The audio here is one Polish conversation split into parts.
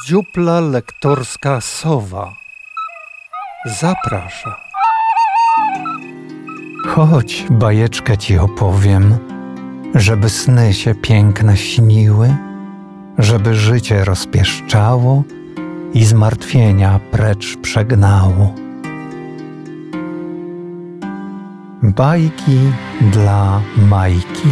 Dziupla lektorska Sowa zaprasza. Chodź, bajeczkę ci opowiem, żeby sny się piękne śniły, żeby życie rozpieszczało i zmartwienia precz przegnało. Bajki dla Majki.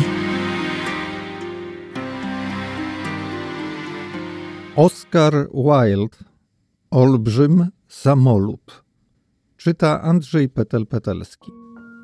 Oscar Wilde, Olbrzym samolub. Czyta Andrzej Petel-Petelski.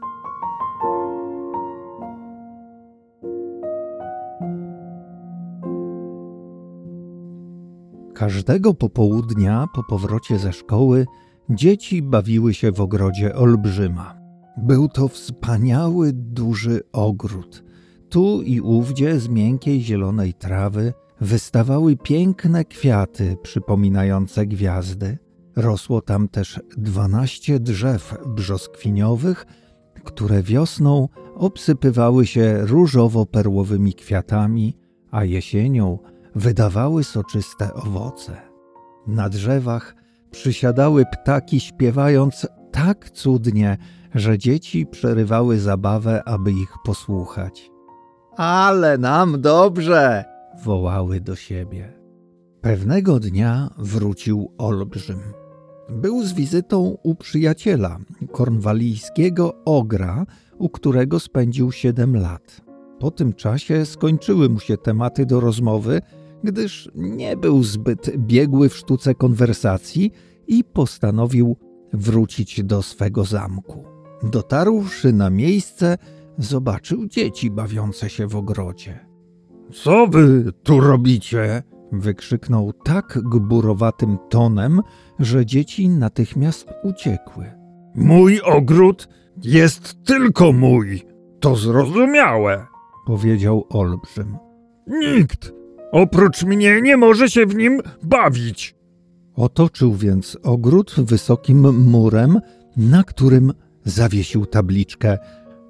Każdego popołudnia po powrocie ze szkoły dzieci bawiły się w ogrodzie Olbrzyma. Był to wspaniały, duży ogród. Tu i ówdzie z miękkiej zielonej trawy wystawały piękne kwiaty przypominające gwiazdy. Rosło tam też 12 drzew brzoskwiniowych, które wiosną obsypywały się różowo-perłowymi kwiatami, a jesienią wydawały soczyste owoce. Na drzewach przysiadały ptaki, śpiewając tak cudnie, że dzieci przerywały zabawę, aby ich posłuchać. „Ale nam dobrze!” wołały do siebie. Pewnego dnia wrócił Olbrzym. Był z wizytą u przyjaciela, kornwalijskiego ogra, u którego spędził 7 lat. Po tym czasie skończyły mu się tematy do rozmowy, gdyż nie był zbyt biegły w sztuce konwersacji i postanowił wrócić do swego zamku. Dotarłszy na miejsce, zobaczył dzieci bawiące się w ogrodzie. „Co wy tu robicie?” wykrzyknął tak gburowatym tonem, że dzieci natychmiast uciekły. „Mój ogród jest tylko mój, to zrozumiałe”, powiedział Olbrzym. „Nikt oprócz mnie nie może się w nim bawić”. Otoczył więc ogród wysokim murem, na którym zawiesił tabliczkę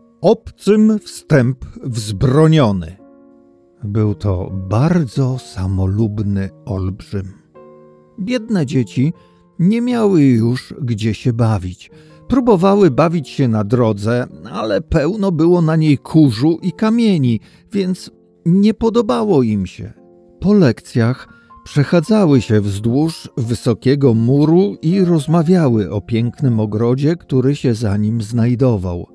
„Obcym wstęp wzbroniony”. Był to bardzo samolubny Olbrzym. Biedne dzieci nie miały już gdzie się bawić. Próbowały bawić się na drodze, ale pełno było na niej kurzu i kamieni, więc nie podobało im się. Po lekcjach przechadzały się wzdłuż wysokiego muru i rozmawiały o pięknym ogrodzie, który się za nim znajdował.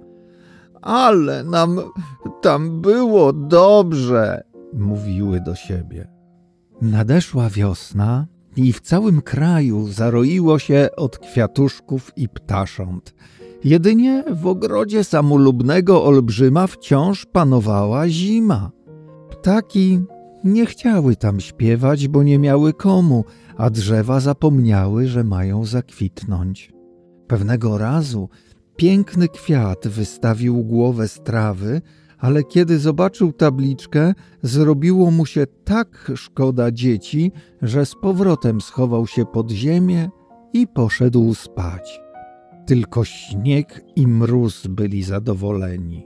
„Ale nam tam było dobrze”, mówiły do siebie. Nadeszła wiosna i w całym kraju zaroiło się od kwiatuszków i ptasząt. Jedynie w ogrodzie samolubnego Olbrzyma wciąż panowała zima. Ptaki nie chciały tam śpiewać, bo nie miały komu, a drzewa zapomniały, że mają zakwitnąć. Pewnego razu piękny kwiat wystawił głowę z trawy, ale kiedy zobaczył tabliczkę, zrobiło mu się tak szkoda dzieci, że z powrotem schował się pod ziemię i poszedł spać. Tylko śnieg i mróz byli zadowoleni.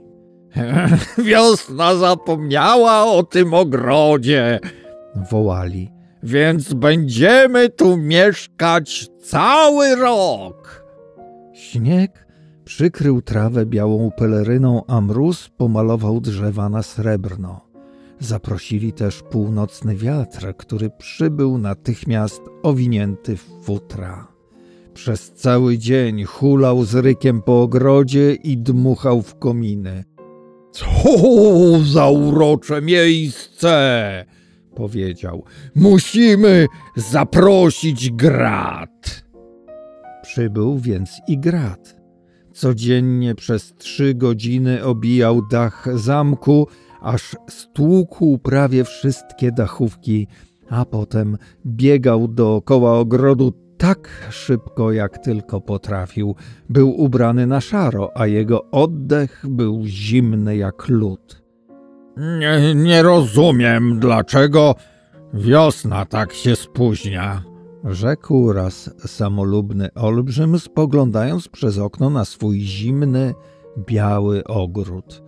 „Wiosna zapomniała o tym ogrodzie”, wołali, „więc będziemy tu mieszkać cały rok”. Śnieg przykrył trawę białą peleryną, a mróz pomalował drzewa na srebrno. Zaprosili też północny wiatr, który przybył natychmiast owinięty w futra. Przez cały dzień hulał z rykiem po ogrodzie i dmuchał w kominy. „Co za urocze miejsce”, powiedział. „Musimy zaprosić Grat”. Przybył więc i Grat. Codziennie przez 3 godziny obijał dach zamku, aż stłukł prawie wszystkie dachówki, a potem biegał dookoła ogrodu tak szybko, jak tylko potrafił. Był ubrany na szaro, a jego oddech był zimny jak lód. Nie rozumiem, dlaczego wiosna tak się spóźnia”, rzekł raz samolubny Olbrzym, spoglądając przez okno na swój zimny, biały ogród.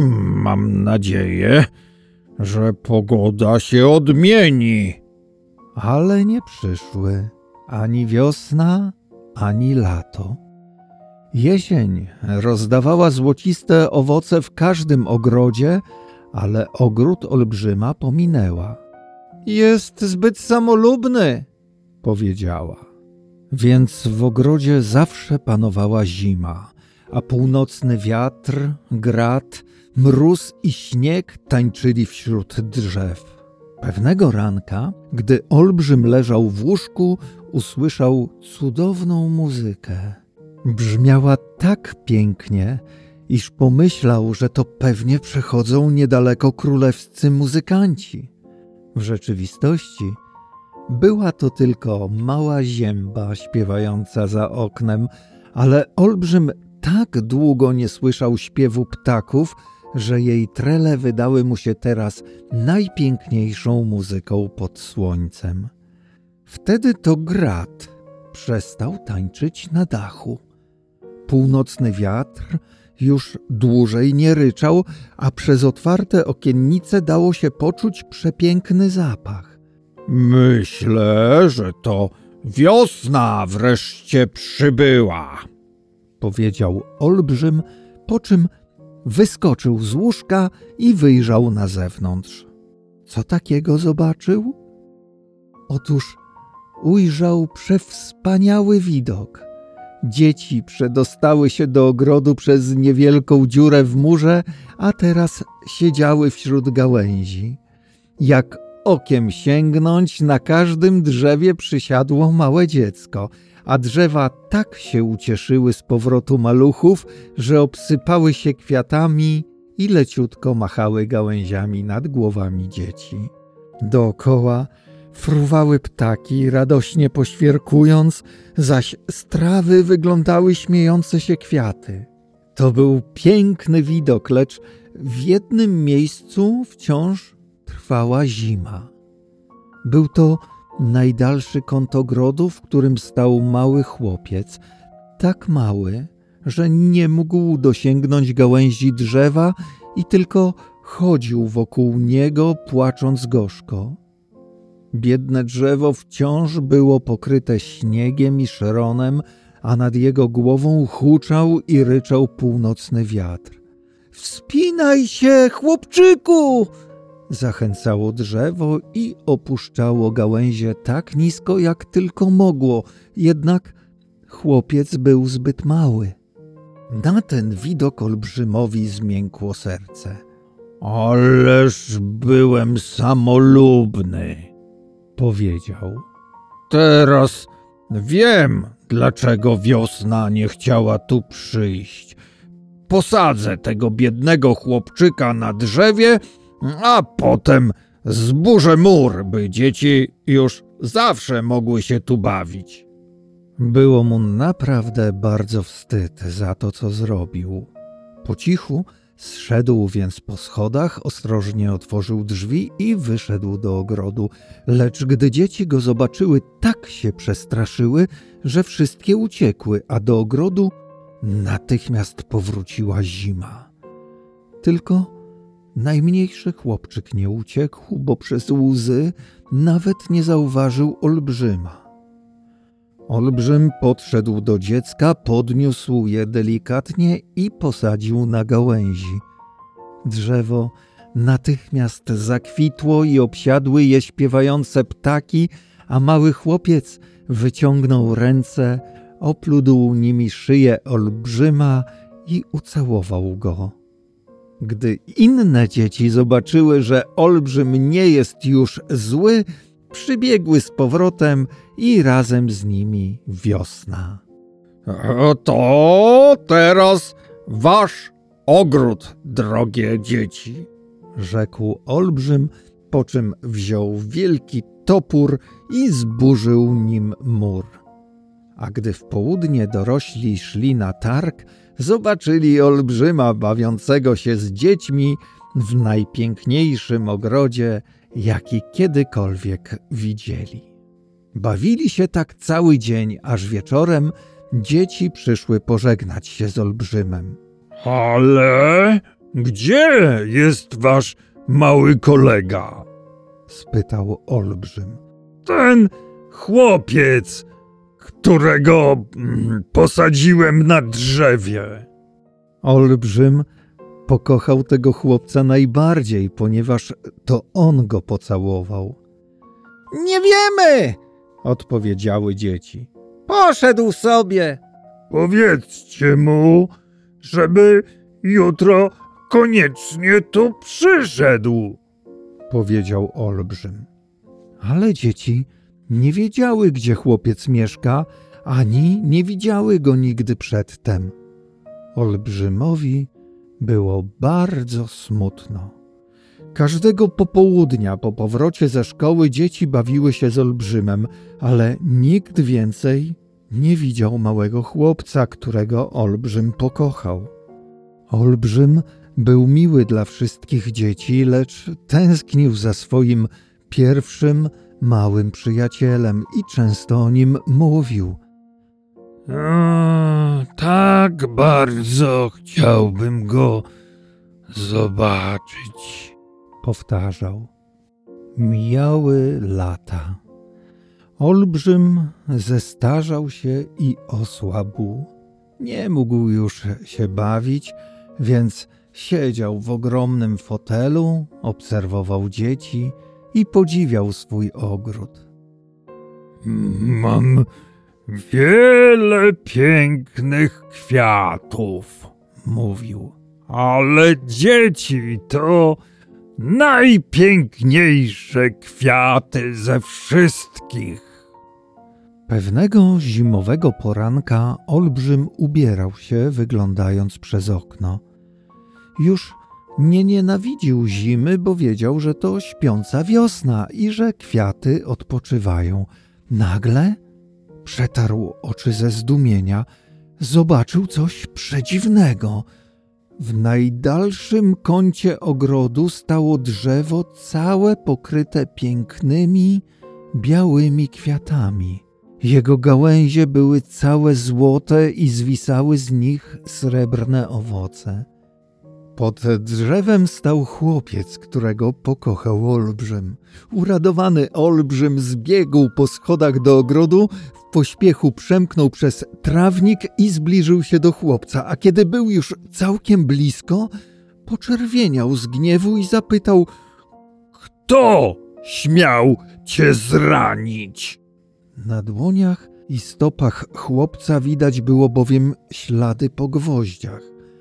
„Mam nadzieję, że pogoda się odmieni”, Ale nie przyszły ani wiosna, ani lato. Jesień rozdawała złociste owoce w każdym ogrodzie, ale ogród olbrzyma pominęła. Jest zbyt samolubny, powiedziała. Więc w ogrodzie zawsze panowała zima, a północny wiatr, grad, mróz i śnieg tańczyli wśród drzew. Pewnego ranka, gdy olbrzym leżał w łóżku, usłyszał cudowną muzykę. Brzmiała tak pięknie, iż pomyślał, że to pewnie przechodzą niedaleko królewscy muzykanci. W rzeczywistości była to tylko mała zięba śpiewająca za oknem, ale olbrzym tak długo nie słyszał śpiewu ptaków, że jej trele wydały mu się teraz najpiękniejszą muzyką pod słońcem. Wtedy to grad przestał tańczyć na dachu. Północny wiatr już dłużej nie ryczał, a przez otwarte okiennice dało się poczuć przepiękny zapach. Myślę, że to wiosna wreszcie przybyła, powiedział olbrzym, po czym wyskoczył z łóżka i wyjrzał na zewnątrz. Co takiego zobaczył? Otóż ujrzał przewspaniały widok. Dzieci przedostały się do ogrodu przez niewielką dziurę w murze, a teraz siedziały wśród gałęzi. Jak okiem sięgnąć, na każdym drzewie przysiadło małe dziecko, a drzewa tak się ucieszyły z powrotu maluchów, że obsypały się kwiatami i leciutko machały gałęziami nad głowami dzieci. Dookoła fruwały ptaki, radośnie poświerkując, zaś z trawy wyglądały śmiejące się kwiaty. To był piękny widok, lecz w jednym miejscu wciąż trwała zima. Był to najdalszy kąt ogrodu, w którym stał mały chłopiec, tak mały, że nie mógł dosięgnąć gałęzi drzewa i tylko chodził wokół niego, płacząc gorzko. Biedne drzewo wciąż było pokryte śniegiem i szronem, a nad jego głową huczał i ryczał północny wiatr. Wspinaj się, chłopczyku! Zachęcało drzewo i opuszczało gałęzie tak nisko, jak tylko mogło, jednak chłopiec był zbyt mały. Na ten widok olbrzymowi zmiękło serce. Ależ byłem samolubny, powiedział. Teraz wiem, dlaczego wiosna nie chciała tu przyjść. Posadzę tego biednego chłopczyka na drzewie, a potem zburzę mur, by dzieci już zawsze mogły się tu bawić. Było mu naprawdę bardzo wstyd za to, co zrobił. Po cichu zszedł więc po schodach, ostrożnie otworzył drzwi i wyszedł do ogrodu, lecz gdy dzieci go zobaczyły, tak się przestraszyły, że wszystkie uciekły, a do ogrodu natychmiast powróciła zima. Tylko najmniejszy chłopczyk nie uciekł, bo przez łzy nawet nie zauważył olbrzyma. Olbrzym podszedł do dziecka, podniósł je delikatnie i posadził na gałęzi. Drzewo natychmiast zakwitło i obsiadły je śpiewające ptaki, a mały chłopiec wyciągnął ręce, opludł nimi szyję olbrzyma i ucałował go. Gdy inne dzieci zobaczyły, że olbrzym nie jest już zły, przybiegły z powrotem i razem z nimi wiosna. To teraz wasz ogród, drogie dzieci, rzekł olbrzym, po czym wziął wielki topór i zburzył nim mur. A gdy w południe dorośli szli na targ, zobaczyli olbrzyma bawiącego się z dziećmi w najpiękniejszym ogrodzie, jaki kiedykolwiek widzieli. Bawili się tak cały dzień, aż wieczorem dzieci przyszły pożegnać się z olbrzymem. Ale gdzie jest wasz mały kolega? Spytał olbrzym. ten chłopiec, którego posadziłem na drzewie. Olbrzym pokochał tego chłopca najbardziej, ponieważ to on go pocałował. Nie wiemy, odpowiedziały dzieci. Poszedł sobie. Powiedzcie mu, żeby jutro koniecznie tu przyszedł, powiedział Olbrzym. Ale dzieci nie wiedziały, gdzie chłopiec mieszka, ani nie widziały go nigdy przedtem. Olbrzymowi było bardzo smutno. Każdego popołudnia po powrocie ze szkoły dzieci bawiły się z Olbrzymem, ale nikt więcej nie widział małego chłopca, którego Olbrzym pokochał. Olbrzym był miły dla wszystkich dzieci, lecz tęsknił za swoim pierwszym małym przyjacielem i często o nim mówił. Tak bardzo chciałbym go zobaczyć, powtarzał. Mijały lata. Olbrzym zestarzał się i osłabł. Nie mógł już się bawić, więc siedział w ogromnym fotelu, obserwował dzieci i podziwiał swój ogród. Mam wiele pięknych kwiatów, mówił. ale dzieci to najpiękniejsze kwiaty ze wszystkich. Pewnego zimowego poranka Olbrzym ubierał się, wyglądając przez okno. Już nie nienawidził zimy, bo wiedział, że to śpiąca wiosna i że kwiaty odpoczywają. Nagle przetarł oczy ze zdumienia. Zobaczył coś przedziwnego. W najdalszym kącie ogrodu stało drzewo całe pokryte pięknymi, białymi kwiatami. Jego gałęzie były całe złote i zwisały z nich srebrne owoce. Pod drzewem stał chłopiec, którego pokochał Olbrzym. Uradowany Olbrzym zbiegł po schodach do ogrodu, w pośpiechu przemknął przez trawnik i zbliżył się do chłopca, a kiedy był już całkiem blisko, poczerwieniał z gniewu i zapytał: Kto śmiał cię zranić? Na dłoniach i stopach chłopca widać było bowiem ślady po gwoździach.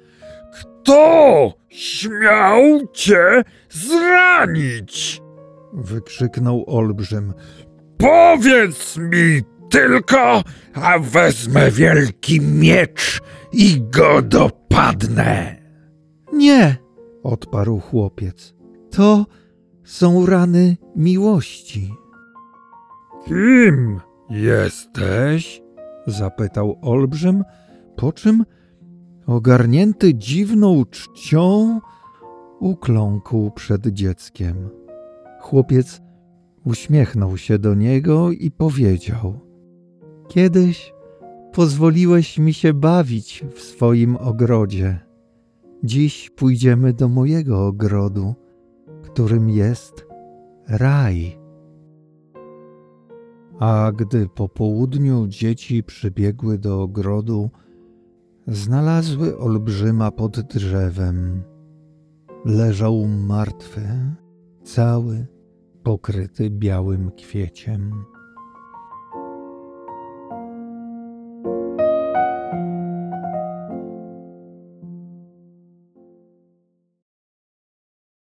Kto śmiał cię zranić? Wykrzyknął Olbrzym. Powiedz mi tylko, a wezmę wielki miecz i go dopadnę. Nie, odparł chłopiec. To są rany miłości. Kim jesteś? Zapytał Olbrzym, po czym ogarnięty dziwną czcią ukląkł przed dzieckiem. Chłopiec uśmiechnął się do niego i powiedział: Kiedyś pozwoliłeś mi się bawić w swoim ogrodzie. Dziś pójdziemy do mojego ogrodu, którym jest raj. A gdy po południu dzieci przybiegły do ogrodu, znalazły Olbrzyma pod drzewem. Leżał martwy, cały pokryty białym kwieciem.